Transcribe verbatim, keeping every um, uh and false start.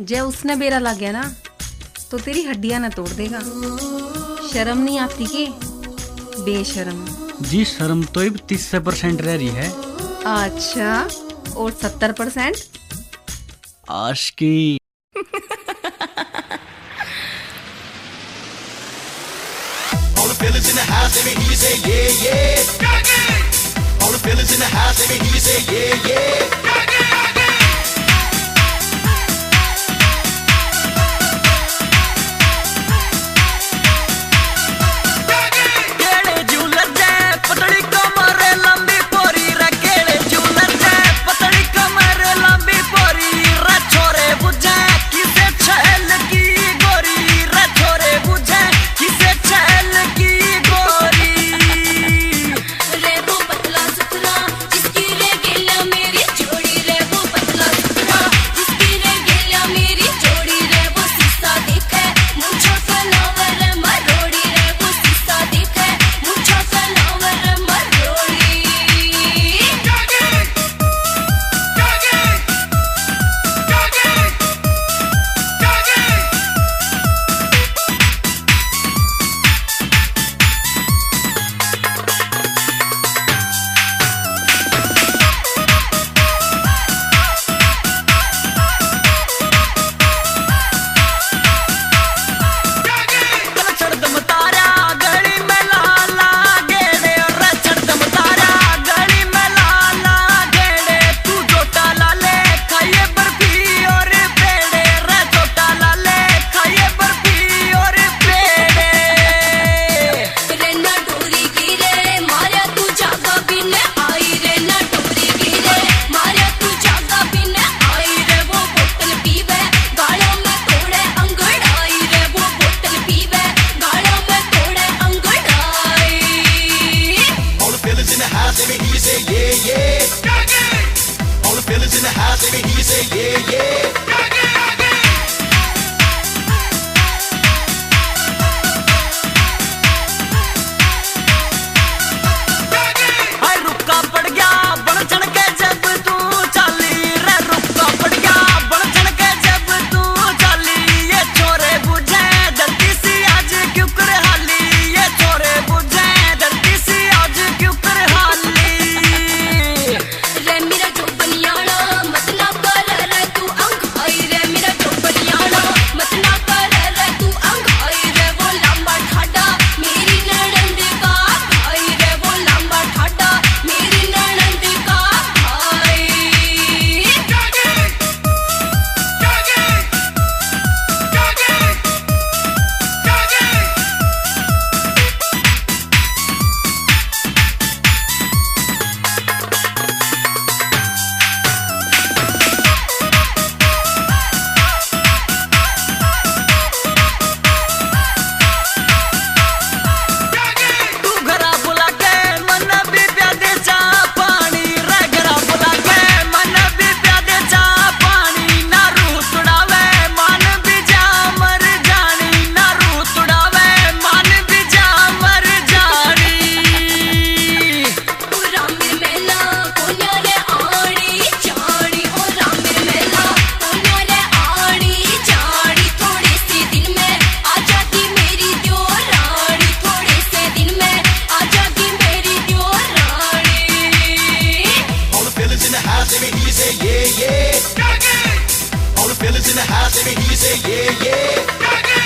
जय उसने बेरा लग गया ना तो तेरी हड्डियां ना तोड़ देगा। शर्म नहीं आती के बेशर्म। जी शर्म तो तीस परसेंट रह रही है। अच्छा और सत्तर परसेंट आशिकी। All the fellas in the house, let me hear you say yeah, yeah. All the fellas in the house, let me hear you say yeah, yeah. Let me hear you say yeah, yeah. All the fellas in the house, let me hear you say yeah, yeah. Let me hear you say yeah, yeah. All the fellas in the house, let me hear you say yeah, yeah.